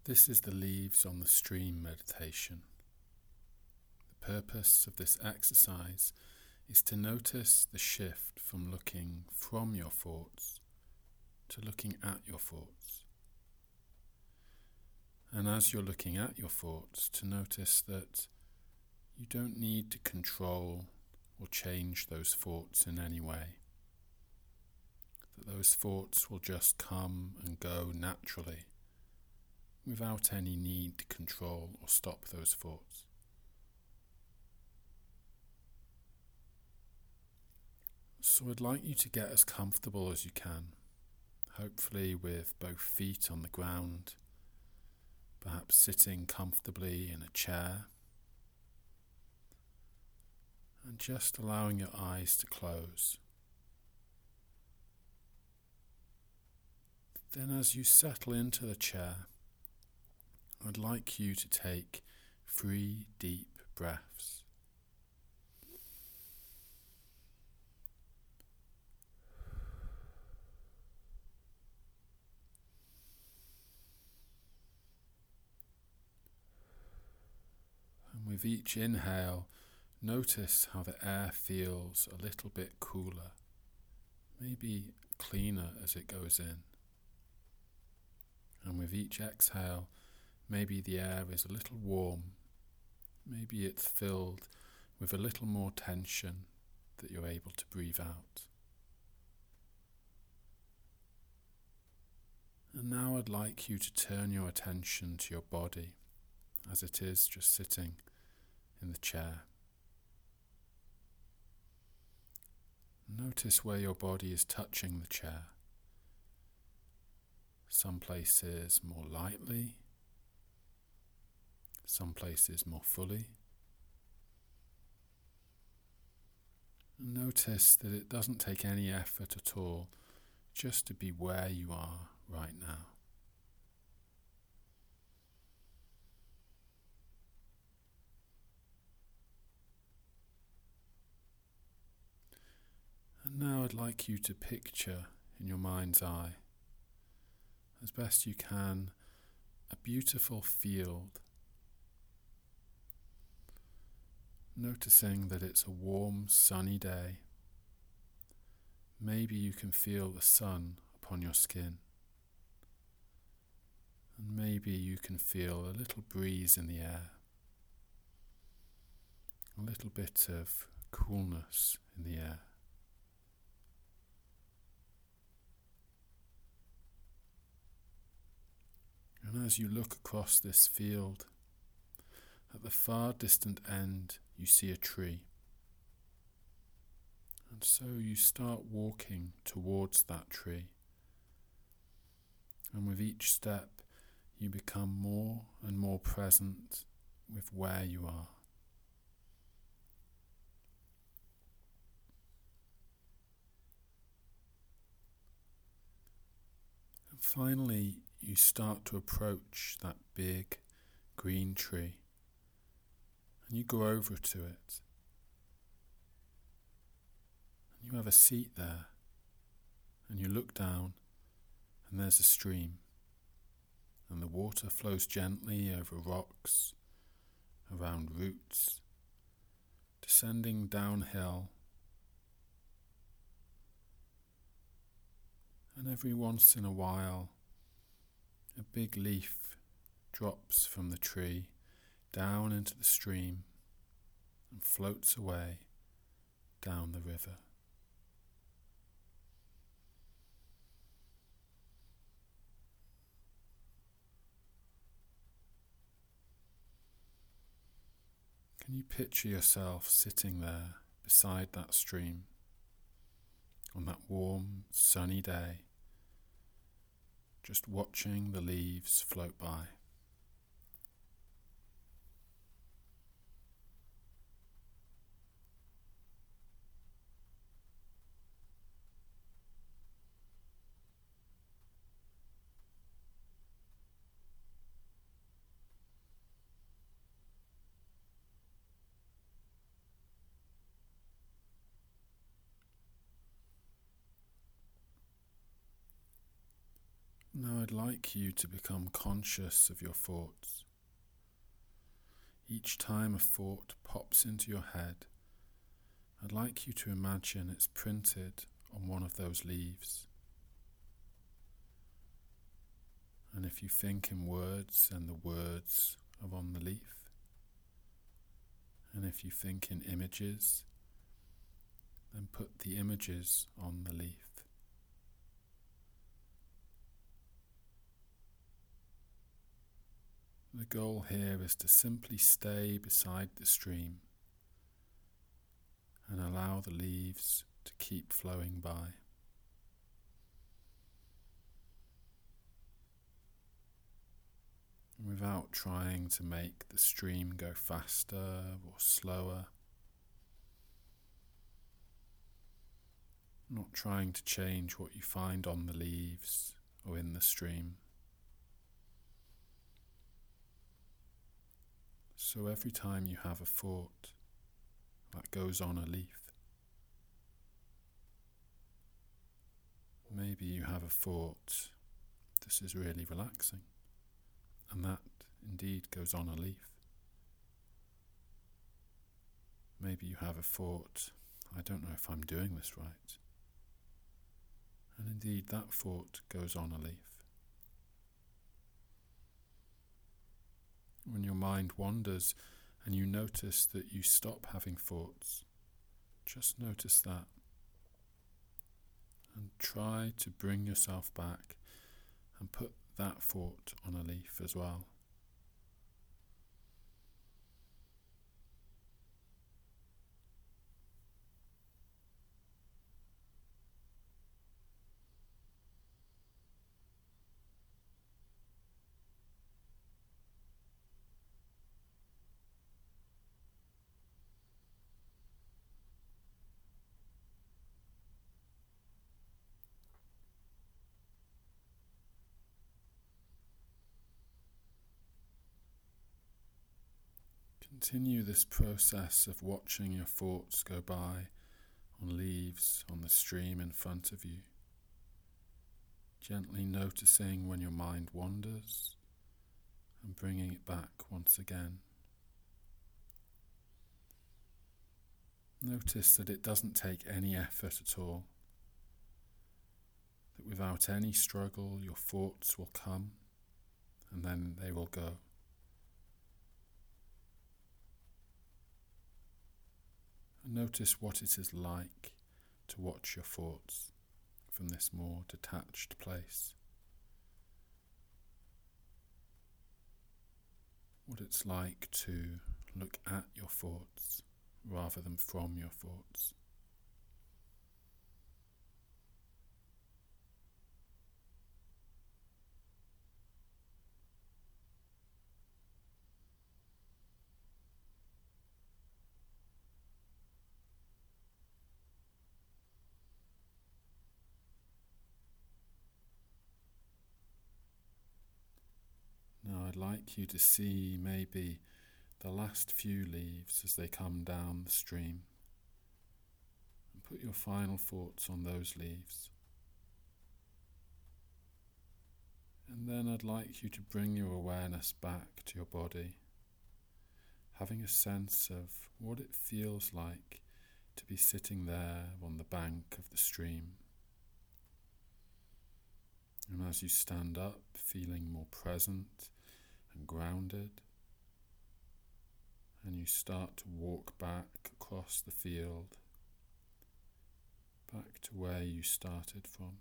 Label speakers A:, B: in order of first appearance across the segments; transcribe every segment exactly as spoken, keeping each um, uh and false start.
A: This is the Leaves on the Stream meditation. The purpose of this exercise is to notice the shift from looking from your thoughts to looking at your thoughts. And as you're looking at your thoughts, to notice that you don't need to control or change those thoughts in any way. That those thoughts will just come and go naturally, without any need to control or stop those thoughts. So I'd like you to get as comfortable as you can, hopefully with both feet on the ground, perhaps sitting comfortably in a chair, and just allowing your eyes to close. Then as you settle into the chair, I'd like you to take three deep breaths. And with each inhale, notice how the air feels a little bit cooler, maybe cleaner as it goes in. And with each exhale, maybe the air is a little warm, maybe it's filled with a little more tension that you're able to breathe out. And now I'd like you to turn your attention to your body as it is just sitting in the chair. Notice where your body is touching the chair. Some places more lightly, some places more fully. Notice that it doesn't take any effort at all just to be where you are right now. And now I'd like you to picture in your mind's eye, as best you can, a beautiful field. Noticing that it's a warm, sunny day. Maybe you can feel the sun upon your skin. And maybe you can feel a little breeze in the air. A little bit of coolness in the air. And as you look across this field, at the far distant end you see a tree. And so you start walking towards that tree. And with each step you become more and more present with where you are. And finally you start to approach that big green tree. And you go over to it. And you have a seat there. And you look down, and there's a stream. And the water flows gently over rocks, around roots, descending downhill. And every once in a while, a big leaf drops from the tree down into the stream and floats away down the river. Can you picture yourself sitting there beside that stream on that warm, sunny day, just watching the leaves float by? Now I'd like you to become conscious of your thoughts. Each time a thought pops into your head, I'd like you to imagine it's printed on one of those leaves. And if you think in words, then the words are on the leaf. And if you think in images, then put the images on the leaf. The goal here is to simply stay beside the stream and allow the leaves to keep flowing by. Without trying to make the stream go faster or slower. Not trying to change what you find on the leaves or in the stream. So every time you have a thought that goes on a leaf, maybe you have a thought, this is really relaxing, and that indeed goes on a leaf. Maybe you have a thought, I don't know if I'm doing this right, and indeed that thought goes on a leaf. When your mind wanders and you notice that you stop having thoughts, just notice that and try to bring yourself back and put that thought on a leaf as well. Continue this process of watching your thoughts go by on leaves on the stream in front of you, gently noticing when your mind wanders and bringing it back once again. Notice that it doesn't take any effort at all, that without any struggle your thoughts will come and then they will go. And notice what it is like to watch your thoughts from this more detached place. What it's like to look at your thoughts rather than from your thoughts. Now I'd like you to see maybe the last few leaves as they come down the stream, and put your final thoughts on those leaves. And then I'd like you to bring your awareness back to your body, having a sense of what it feels like to be sitting there on the bank of the stream. And as you stand up, feeling more present and grounded, and you start to walk back across the field, back to where you started from.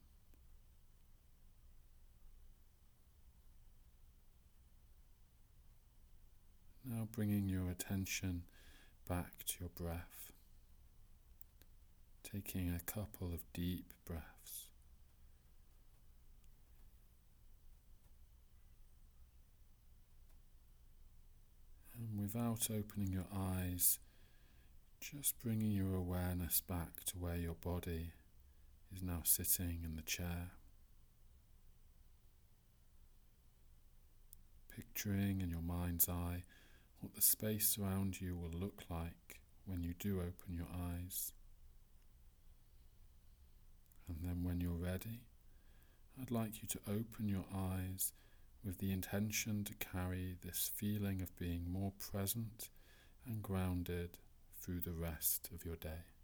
A: Now bringing your attention back to your breath, taking a couple of deep breaths. And without opening your eyes, just bringing your awareness back to where your body is now sitting in the chair. Picturing in your mind's eye what the space around you will look like when you do open your eyes. And then when you're ready, I'd like you to open your eyes with the intention to carry this feeling of being more present and grounded through the rest of your day.